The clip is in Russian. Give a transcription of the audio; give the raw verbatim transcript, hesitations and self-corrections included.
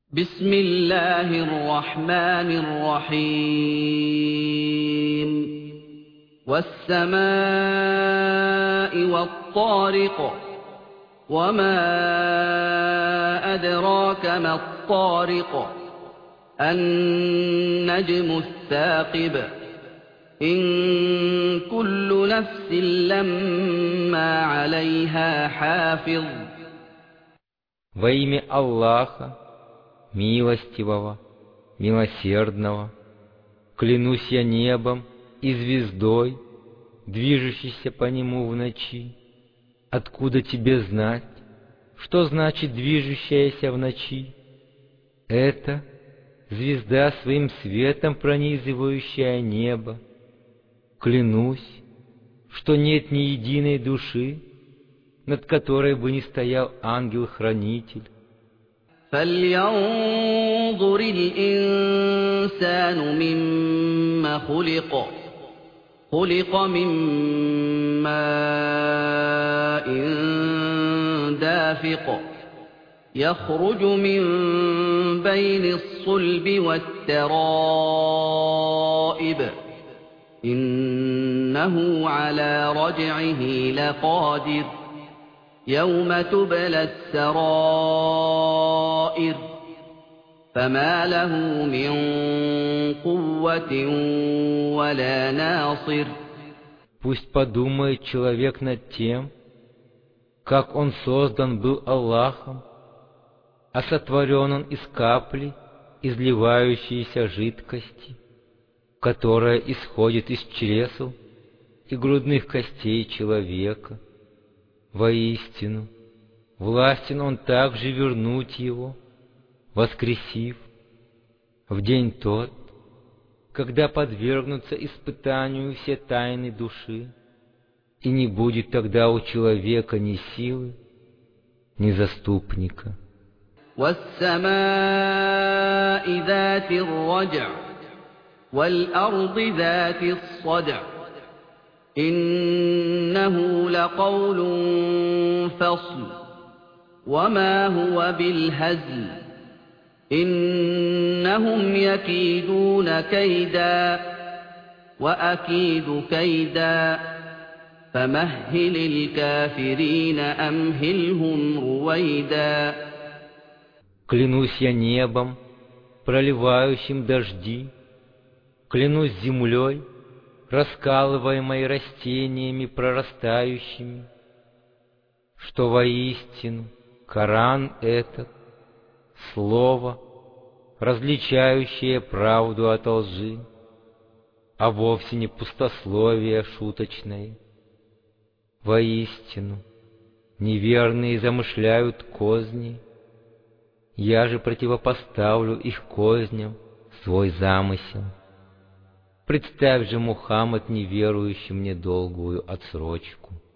بسم الله الرحمن الرحيم والسماء والطارق وما أدراك ما الطارق النجم الثاقب إن كل نفس لما عليها حافظ. Во имя Аллаха, милостивого, милосердного, клянусь я небом и звездой, движущейся по нему в ночи. Откуда тебе знать, что значит движущаяся в ночи? Это звезда своим светом пронизывающая небо. Клянусь, что нет ни единой души, над которой бы не стоял ангел-хранитель. فلينظر الإنسان مما خلق خلق من ماء دافق يخرج من بين الصلب والترائب إنه على رجعه لقادر يوم تبلى السرائر فما له من قوة ولا ناصر. Пусть подумает человек над тем, как он создан был Аллахом, а сотворен он из капли, изливающейся жидкости, которая исходит из чресл и грудных костей человека. Воистину, властен он также вернуть его, воскресив в день тот, когда подвергнутся испытанию все тайны души, и не будет тогда у человека ни силы, ни заступника. وَالسَّمَاءِ ذَاتِ الرَّجْعِ وَالْأَرْضِ ذَاتِ الصَّدْعِ إِنَّهُ لَقَوْلٌ فَصْلٌ وَمَا هُوَ بِالْهَزْلِ إِنَّهُمْ يَكِيدُونَ كَيْدًا وَأَكِيدُ كَيْدًا فَمَهِّلِ الْكَافِرِينَ أَمْهِلْهُمْ رُوَيْدًا. Клянусь я небом, проливающим дожди, клянусь землей, раскалываемой растениями прорастающими, что воистину Коран этот — слово, различающее правду от лжи, а вовсе не пустословие шуточное. Воистину, неверные замышляют козни, я же противопоставлю их козням свой замысел. Представь же, Мухаммад, неверующим недолгую отсрочку.